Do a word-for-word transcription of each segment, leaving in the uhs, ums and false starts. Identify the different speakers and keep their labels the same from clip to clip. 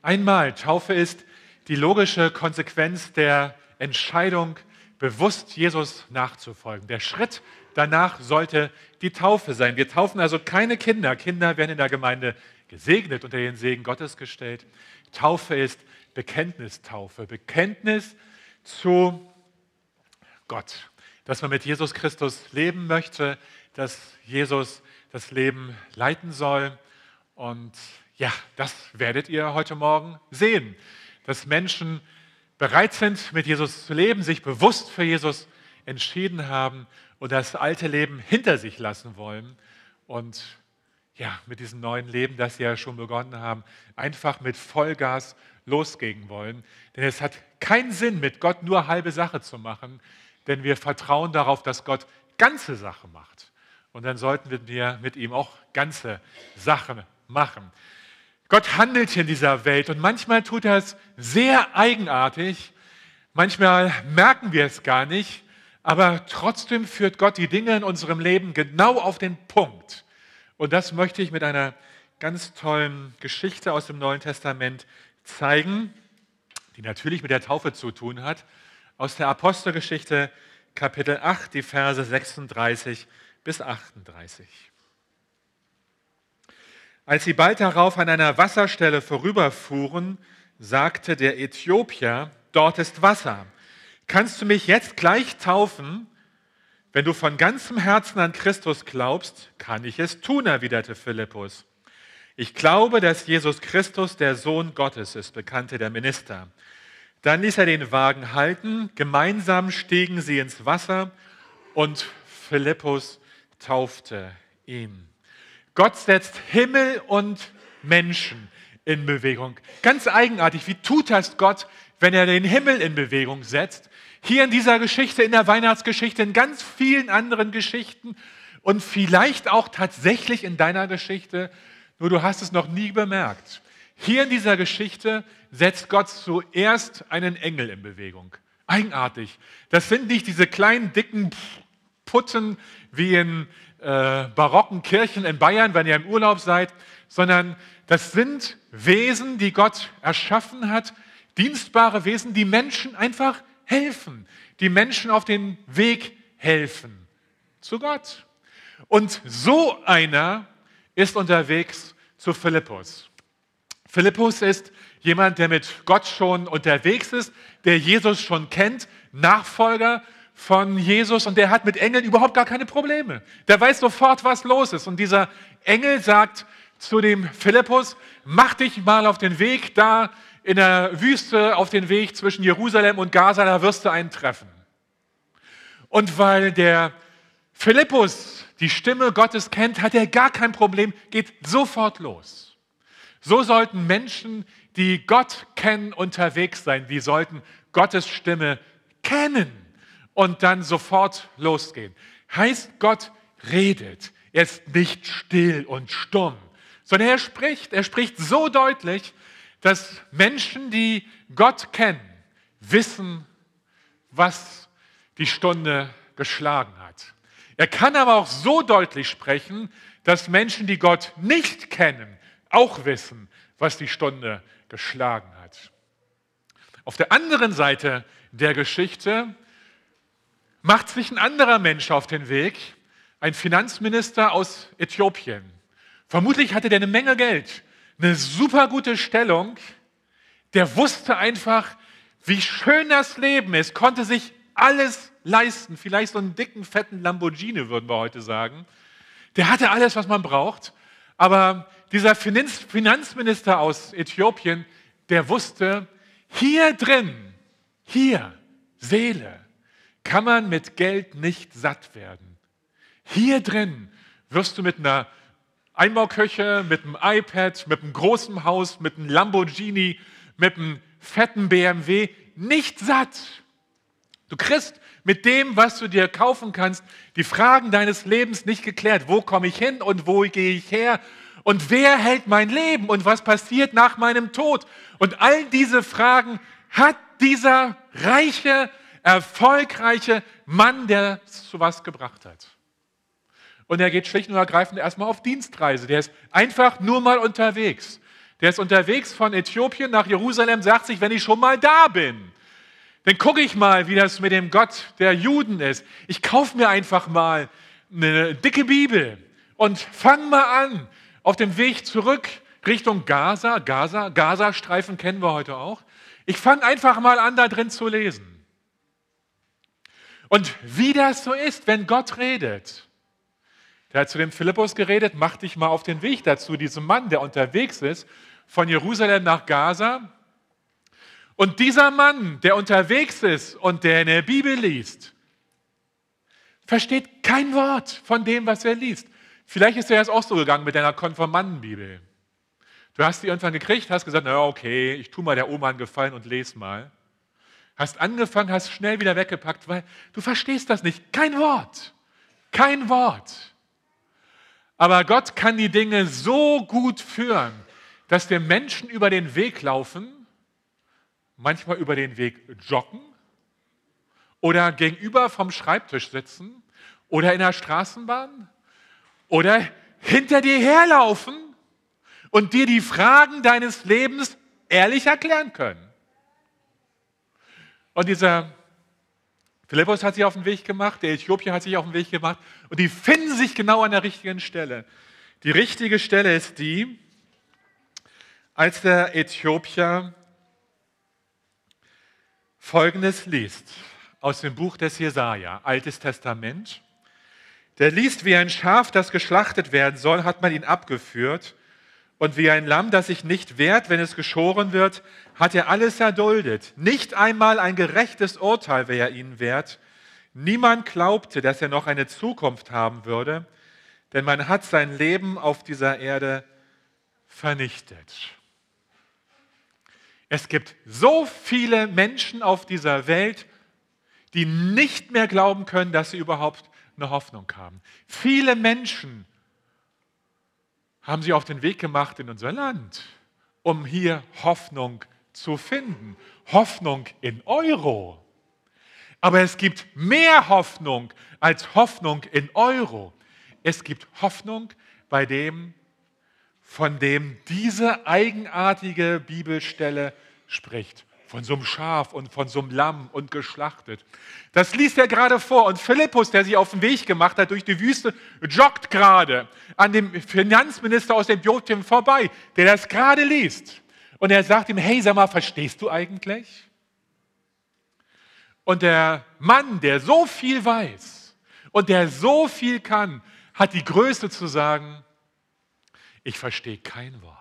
Speaker 1: einmal. Taufe ist die logische Konsequenz der Entscheidung, bewusst Jesus nachzufolgen. Der Schritt danach sollte die Taufe sein. Wir taufen also keine Kinder. Kinder werden in der Gemeinde gesegnet, unter den Segen Gottes gestellt. Taufe ist Bekenntnistaufe. Bekenntnis zu Gott. Dass man mit Jesus Christus leben möchte, dass Jesus das Leben leiten soll. Und ja, das werdet ihr heute Morgen sehen. Dass Menschen bereit sind, mit Jesus zu leben, sich bewusst für Jesus entschieden haben und das alte Leben hinter sich lassen wollen und ja, mit diesem neuen Leben, das sie ja schon begonnen haben, einfach mit Vollgas losgehen wollen. Denn es hat keinen Sinn, mit Gott nur halbe Sache zu machen, denn wir vertrauen darauf, dass Gott ganze Sache macht. Und dann sollten wir mit ihm auch ganze Sachen machen. Gott handelt hier in dieser Welt und manchmal tut er es sehr eigenartig, manchmal merken wir es gar nicht, aber trotzdem führt Gott die Dinge in unserem Leben genau auf den Punkt. Und das möchte ich mit einer ganz tollen Geschichte aus dem Neuen Testament zeigen, die natürlich mit der Taufe zu tun hat, aus der Apostelgeschichte Kapitel acht, die Verse sechsunddreißig bis achtunddreißig. Als sie bald darauf an einer Wasserstelle vorüberfuhren, sagte der Äthiopier, dort ist Wasser. Kannst du mich jetzt gleich taufen? Wenn du von ganzem Herzen an Christus glaubst, kann ich es tun, erwiderte Philippus. Ich glaube, dass Jesus Christus der Sohn Gottes ist, bekannte der Minister. Dann ließ er den Wagen halten, gemeinsam stiegen sie ins Wasser und Philippus taufte ihn. Gott setzt Himmel und Menschen in Bewegung. Ganz eigenartig, wie tut das Gott, wenn er den Himmel in Bewegung setzt? Hier in dieser Geschichte, in der Weihnachtsgeschichte, in ganz vielen anderen Geschichten und vielleicht auch tatsächlich in deiner Geschichte, nur du hast es noch nie bemerkt. Hier in dieser Geschichte setzt Gott zuerst einen Engel in Bewegung. Eigenartig. Das sind nicht diese kleinen, dicken Putten wie in äh, barocken Kirchen in Bayern, wenn ihr im Urlaub seid, sondern das sind Wesen, die Gott erschaffen hat, dienstbare Wesen, die Menschen einfach helfen, die Menschen auf den Weg helfen zu Gott. Und so einer ist unterwegs zu Philippus. Philippus ist jemand, der mit Gott schon unterwegs ist, der Jesus schon kennt, Nachfolger von Jesus, und der hat mit Engeln überhaupt gar keine Probleme. Der weiß sofort, was los ist. Und dieser Engel sagt zu dem Philippus, mach dich mal auf den Weg da in der Wüste, auf den Weg zwischen Jerusalem und Gaza, da wirst du einen treffen. Und weil der Philippus die Stimme Gottes kennt, hat er gar kein Problem, geht sofort los. So sollten Menschen, die Gott kennen, unterwegs sein. Die sollten Gottes Stimme kennen und dann sofort losgehen. Heißt, Gott redet. Er ist nicht still und stumm, sondern er spricht. Er spricht so deutlich, dass Menschen, die Gott kennen, wissen, was die Stunde geschlagen hat. Er kann aber auch so deutlich sprechen, dass Menschen, die Gott nicht kennen, auch wissen, was die Stunde geschlagen hat. Auf der anderen Seite der Geschichte macht sich ein anderer Mensch auf den Weg, ein Finanzminister aus Äthiopien. Vermutlich hatte der eine Menge Geld, eine super gute Stellung. Der wusste einfach, wie schön das Leben ist, konnte sich alles leisten, vielleicht so einen dicken, fetten Lamborghini, würden wir heute sagen. Der hatte alles, was man braucht, aber dieser Finanzminister aus Äthiopien, der wusste, hier drin, hier, Seele, kann man mit Geld nicht satt werden. Hier drin wirst du mit einer Einbauküche, mit einem iPad, mit einem großen Haus, mit einem Lamborghini, mit einem fetten B M W nicht satt. Du kriegst mit dem, was du dir kaufen kannst, die Fragen deines Lebens nicht geklärt. Wo komme ich hin und wo gehe ich her? Und wer hält mein Leben? Und was passiert nach meinem Tod? Und all diese Fragen hat dieser reiche, erfolgreiche Mann, der es zu was gebracht hat. Und er geht schlicht und ergreifend erstmal auf Dienstreise. Der ist einfach nur mal unterwegs. Der ist unterwegs von Äthiopien nach Jerusalem, sagt sich, wenn ich schon mal da bin, dann gucke ich mal, wie das mit dem Gott der Juden ist. Ich kaufe mir einfach mal eine dicke Bibel und fang mal an, auf dem Weg zurück Richtung Gaza, Gaza, Gazastreifen kennen wir heute auch. Ich fange einfach mal an, da drin zu lesen. Und wie das so ist, wenn Gott redet. Der hat zu dem Philippus geredet, mach dich mal auf den Weg dazu, diesem Mann, der unterwegs ist, von Jerusalem nach Gaza. Und dieser Mann, der unterwegs ist und der in der Bibel liest, versteht kein Wort von dem, was er liest. Vielleicht ist er jetzt auch so gegangen mit deiner Konformantenbibel. Du hast die irgendwann gekriegt, hast gesagt, na okay, ich tue mal der Oma einen Gefallen und lese mal. Hast angefangen, hast schnell wieder weggepackt, weil du verstehst das nicht. Kein Wort. Kein Wort. Aber Gott kann die Dinge so gut führen, dass wir Menschen über den Weg laufen, manchmal über den Weg joggen oder gegenüber vom Schreibtisch sitzen oder in der Straßenbahn oder hinter dir herlaufen und dir die Fragen deines Lebens ehrlich erklären können. Und dieser Philippus hat sich auf den Weg gemacht, der Äthiopier hat sich auf den Weg gemacht und die finden sich genau an der richtigen Stelle. Die richtige Stelle ist die, als der Äthiopier Folgendes liest aus dem Buch des Jesaja, Altes Testament. Der liest, wie ein Schaf, das geschlachtet werden soll, hat man ihn abgeführt. Und wie ein Lamm, das sich nicht wehrt, wenn es geschoren wird, hat er alles erduldet. Nicht einmal ein gerechtes Urteil wäre ihnen wert. Niemand glaubte, dass er noch eine Zukunft haben würde, denn man hat sein Leben auf dieser Erde vernichtet. Es gibt so viele Menschen auf dieser Welt, die nicht mehr glauben können, dass sie überhaupt eine Hoffnung haben. Viele Menschen haben sich auf den Weg gemacht in unser Land, um hier Hoffnung zu finden. Hoffnung in Euro. Aber es gibt mehr Hoffnung als Hoffnung in Euro. Es gibt Hoffnung bei dem, von dem diese eigenartige Bibelstelle spricht. Von so einem Schaf und von so einem Lamm und geschlachtet. Das liest er gerade vor. Und Philippus, der sich auf den Weg gemacht hat durch die Wüste, joggt gerade an dem Finanzminister aus Äthiopien vorbei, der das gerade liest. Und er sagt ihm, hey, sag mal, verstehst du eigentlich? Und der Mann, der so viel weiß und der so viel kann, hat die Größe zu sagen, ich verstehe kein Wort.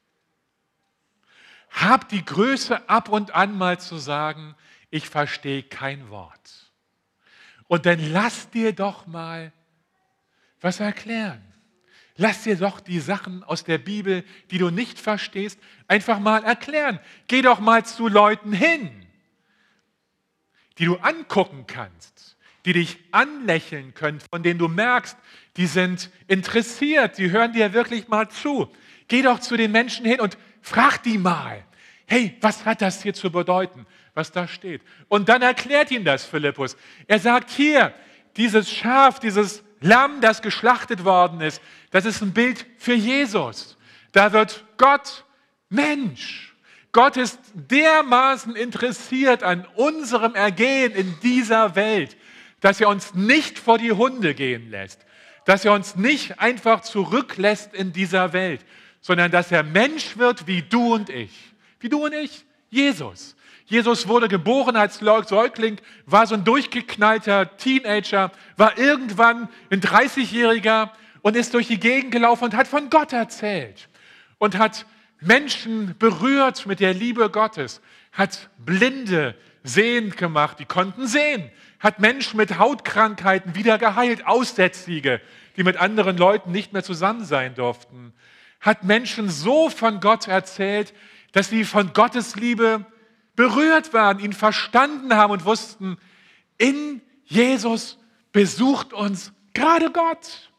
Speaker 1: Hab die Größe, ab und an mal zu sagen, ich verstehe kein Wort. Und dann lass dir doch mal was erklären. Lass dir doch die Sachen aus der Bibel, die du nicht verstehst, einfach mal erklären. Geh doch mal zu Leuten hin, die du angucken kannst, die dich anlächeln können, von denen du merkst, die sind interessiert, die hören dir wirklich mal zu. Geh doch zu den Menschen hin und frag die mal, hey, was hat das hier zu bedeuten, was da steht? Und dann erklärt ihm das Philippus. Er sagt hier, dieses Schaf, dieses Lamm, das geschlachtet worden ist, das ist ein Bild für Jesus. Da wird Gott Mensch. Gott ist dermaßen interessiert an unserem Ergehen in dieser Welt, dass er uns nicht vor die Hunde gehen lässt, dass er uns nicht einfach zurücklässt in dieser Welt, sondern dass er Mensch wird wie du und ich. Wie du und ich, Jesus. Jesus wurde geboren als Säugling, war so ein durchgeknallter Teenager, war irgendwann ein dreißigjähriger und ist durch die Gegend gelaufen und hat von Gott erzählt und hat Menschen berührt mit der Liebe Gottes, hat Blinde sehend gemacht, die konnten sehen, hat Menschen mit Hautkrankheiten wieder geheilt, Aussätzige, die mit anderen Leuten nicht mehr zusammen sein durften, hat Menschen so von Gott erzählt, dass sie von Gottes Liebe berührt waren, ihn verstanden haben und wussten, in Jesus besucht uns gerade Gott.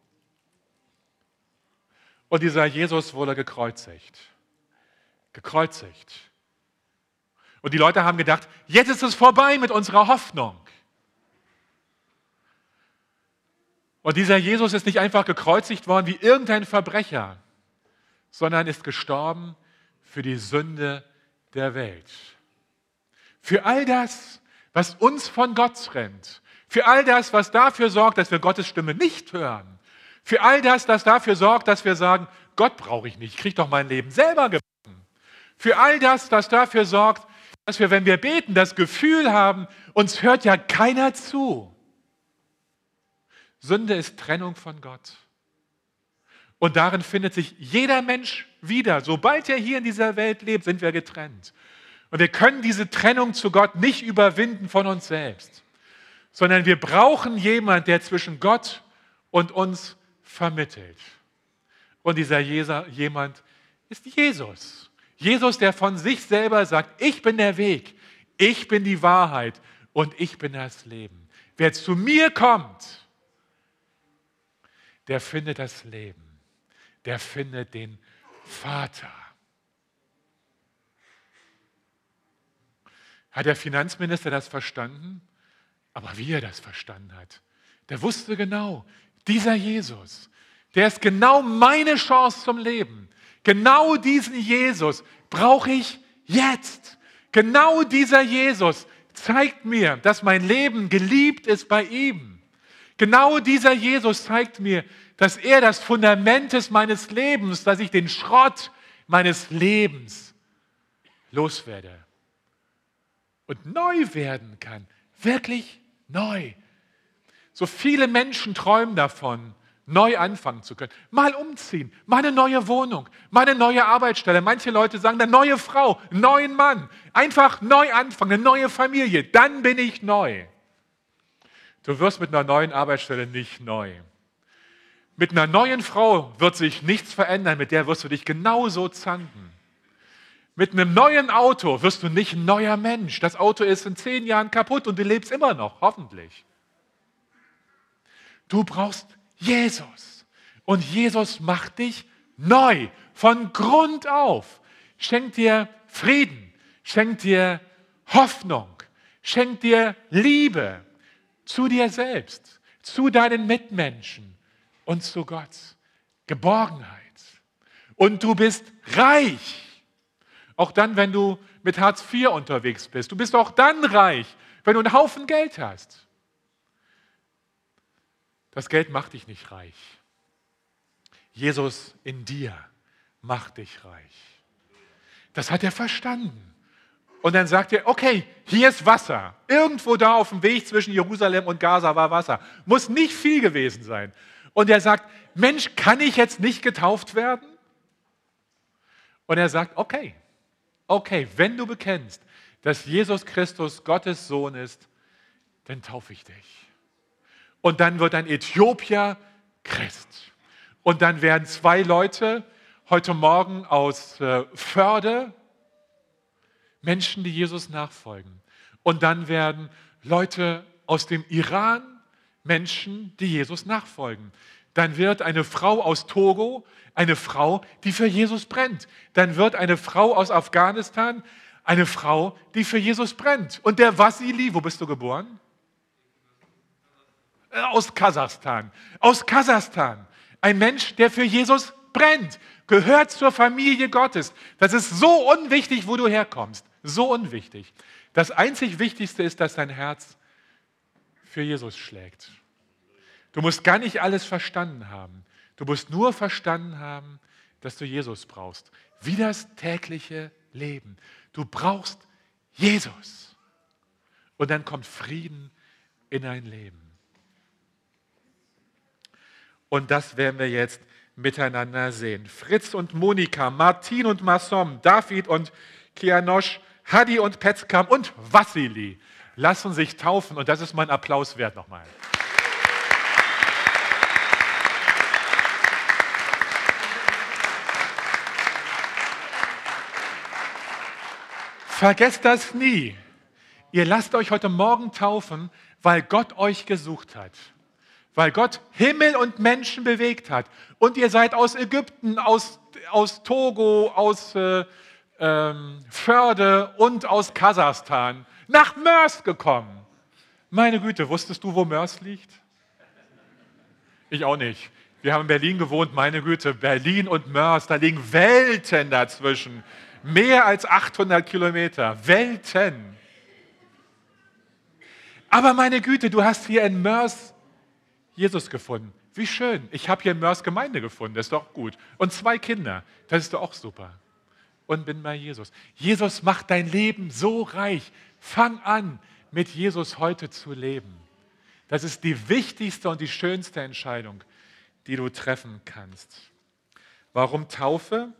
Speaker 1: Und dieser Jesus wurde gekreuzigt. Gekreuzigt. Und die Leute haben gedacht, jetzt ist es vorbei mit unserer Hoffnung. Und dieser Jesus ist nicht einfach gekreuzigt worden wie irgendein Verbrecher, sondern ist gestorben für die Sünde der Welt. Für all das, was uns von Gott trennt. Für all das, was dafür sorgt, dass wir Gottes Stimme nicht hören. Für all das, das dafür sorgt, dass wir sagen, Gott brauche ich nicht, ich kriege doch mein Leben selber gebacken. Für all das, das dafür sorgt, dass wir, wenn wir beten, das Gefühl haben, uns hört ja keiner zu. Sünde ist Trennung von Gott. Und darin findet sich jeder Mensch wieder. Sobald er hier in dieser Welt lebt, sind wir getrennt. Und wir können diese Trennung zu Gott nicht überwinden von uns selbst, sondern wir brauchen jemanden, der zwischen Gott und uns vermittelt. Und dieser jemand ist Jesus. Jesus, der von sich selber sagt, ich bin der Weg, ich bin die Wahrheit und ich bin das Leben. Wer zu mir kommt, der findet das Leben. Der findet den Vater. Hat der Finanzminister das verstanden? Aber wie er das verstanden hat, der wusste genau, dieser Jesus, der ist genau meine Chance zum Leben. Genau diesen Jesus brauche ich jetzt. Genau dieser Jesus zeigt mir, dass mein Leben geliebt ist bei ihm. Genau dieser Jesus zeigt mir, dass er das Fundament ist meines Lebens, dass ich den Schrott meines Lebens loswerde und neu werden kann. Wirklich neu. So viele Menschen träumen davon, neu anfangen zu können. Mal umziehen, mal eine neue Wohnung, mal eine neue Arbeitsstelle. Manche Leute sagen, eine neue Frau, einen neuen Mann. Einfach neu anfangen, eine neue Familie. Dann bin ich neu. Du wirst mit einer neuen Arbeitsstelle nicht neu. Mit einer neuen Frau wird sich nichts verändern, mit der wirst du dich genauso zanken. Mit einem neuen Auto wirst du nicht ein neuer Mensch. Das Auto ist in zehn Jahren kaputt und du lebst immer noch, hoffentlich. Du brauchst Jesus. Und Jesus macht dich neu, von Grund auf. Schenkt dir Frieden, schenkt dir Hoffnung, schenkt dir Liebe zu dir selbst, zu deinen Mitmenschen und zu Gott. Geborgenheit. Und du bist reich. Auch dann, wenn du mit Hartz vier unterwegs bist. Du bist auch dann reich, wenn du einen Haufen Geld hast. Das Geld macht dich nicht reich. Jesus in dir macht dich reich. Das hat er verstanden. Und dann sagt er, okay, hier ist Wasser. Irgendwo da auf dem Weg zwischen Jerusalem und Gaza war Wasser. Muss nicht viel gewesen sein. Und er sagt, Mensch, kann ich jetzt nicht getauft werden? Und er sagt, okay, okay, wenn du bekennst, dass Jesus Christus Gottes Sohn ist, dann taufe ich dich. Und dann wird ein Äthiopier Christ. Und dann werden zwei Leute heute Morgen aus äh, Förde Menschen, die Jesus nachfolgen. Und dann werden Leute aus dem Iran Menschen, die Jesus nachfolgen. Dann wird eine Frau aus Togo eine Frau, die für Jesus brennt. Dann wird eine Frau aus Afghanistan eine Frau, die für Jesus brennt. Und der Wassili, wo bist du geboren? Aus Kasachstan. Aus Kasachstan. Ein Mensch, der für Jesus brennt, gehört zur Familie Gottes. Das ist so unwichtig, wo du herkommst. So unwichtig. Das einzig Wichtigste ist, dass dein Herz für Jesus schlägt. Du musst gar nicht alles verstanden haben. Du musst nur verstanden haben, dass du Jesus brauchst. Wie das tägliche Leben. Du brauchst Jesus. Und dann kommt Frieden in dein Leben. Und das werden wir jetzt miteinander sehen. Fritz und Monika, Martin und Massom, David und Kianosch, Hadi und Petzkam und Wassili lassen sich taufen. Und das ist mein Applaus wert nochmal. Vergesst das nie. Ihr lasst euch heute Morgen taufen, weil Gott euch gesucht hat. Weil Gott Himmel und Menschen bewegt hat. Und ihr seid aus Ägypten, aus, aus Togo, aus äh, ähm, Förde und aus Kasachstan nach Mörs gekommen. Meine Güte, wusstest du, wo Mörs liegt? Ich auch nicht. Wir haben in Berlin gewohnt, meine Güte, Berlin und Mörs, da liegen Welten dazwischen. Mehr als achthundert Kilometer, Welten. Aber meine Güte, du hast hier in Mörs Jesus gefunden. Wie schön. Ich habe hier in Mörs Gemeinde gefunden, das ist doch gut. Und zwei Kinder, das ist doch auch super. Und bin bei Jesus. Jesus macht dein Leben so reich. Fang an, mit Jesus heute zu leben. Das ist die wichtigste und die schönste Entscheidung, die du treffen kannst. Warum Taufe?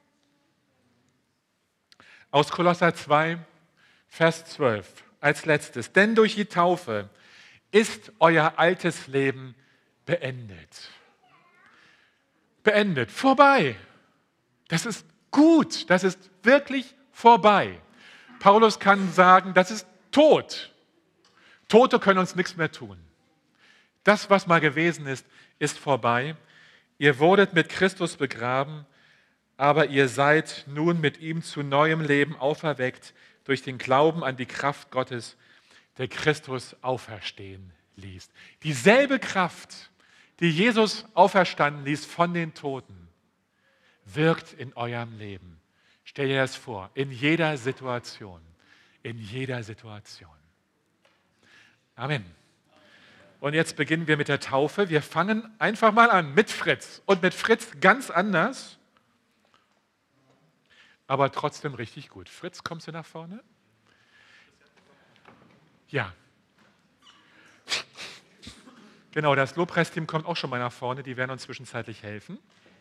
Speaker 1: Aus Kolosser zwei, Vers zwölf, als letztes. Denn durch die Taufe ist euer altes Leben beendet. Beendet, vorbei. Das ist gut, das ist wirklich vorbei. Paulus kann sagen, das ist tot. Tote können uns nichts mehr tun. Das, was mal gewesen ist, ist vorbei. Ihr wurdet mit Christus begraben, aber ihr seid nun mit ihm zu neuem Leben auferweckt durch den Glauben an die Kraft Gottes, der Christus auferstehen ließ. Dieselbe Kraft, die Jesus auferstanden ließ von den Toten, wirkt in eurem Leben. Stell dir das vor, in jeder Situation, in jeder Situation. Amen. Und jetzt beginnen wir mit der Taufe. Wir fangen einfach mal an mit Fritz. Und mit Fritz ganz anders, aber trotzdem richtig gut. Fritz, kommst du nach vorne? Ja. Genau, das Lobpreisteam kommt auch schon mal nach vorne. Die werden uns zwischenzeitlich helfen.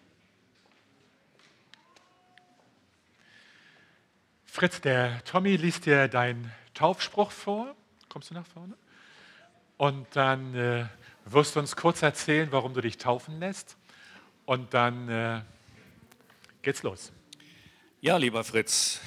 Speaker 1: Fritz, der Tommy liest dir deinen Taufspruch vor. Kommst du nach vorne? Und dann äh, wirst du uns kurz erzählen, warum du dich taufen lässt. Und dann äh, geht's los.
Speaker 2: Ja, lieber Fritz,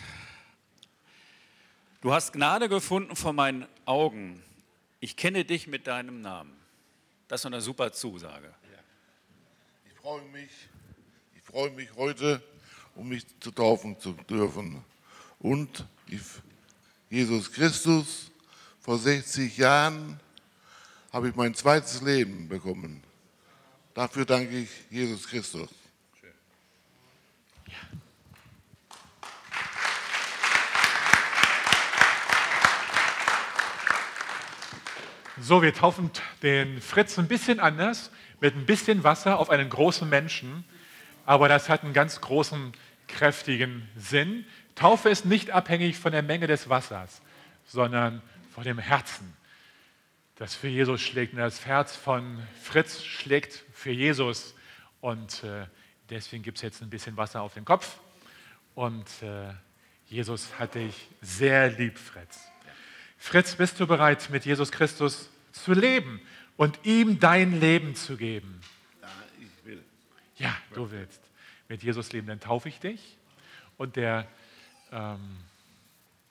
Speaker 2: du hast Gnade gefunden vor meinen Augen. Ich kenne dich mit deinem Namen. Das ist eine super Zusage.
Speaker 3: Ich freue mich, ich freue mich heute, um mich zu taufen zu dürfen. Und Jesus Christus, vor sechzig Jahren habe ich mein zweites Leben bekommen. Dafür danke ich Jesus Christus.
Speaker 1: Ja. So, wir taufen den Fritz ein bisschen anders, mit ein bisschen Wasser auf einen großen Menschen, aber das hat einen ganz großen, kräftigen Sinn. Taufe ist nicht abhängig von der Menge des Wassers, sondern von dem Herzen, das für Jesus schlägt. Und das Herz von Fritz schlägt für Jesus. Und äh, deswegen gibt es jetzt ein bisschen Wasser auf den Kopf. Und äh, Jesus hat dich sehr lieb, Fritz. Fritz, bist du bereit, mit Jesus Christus zu leben und ihm dein Leben zu geben?
Speaker 3: Ja, ich will.
Speaker 1: Ja, du willst mit Jesus leben, dann taufe ich dich. Und der ähm,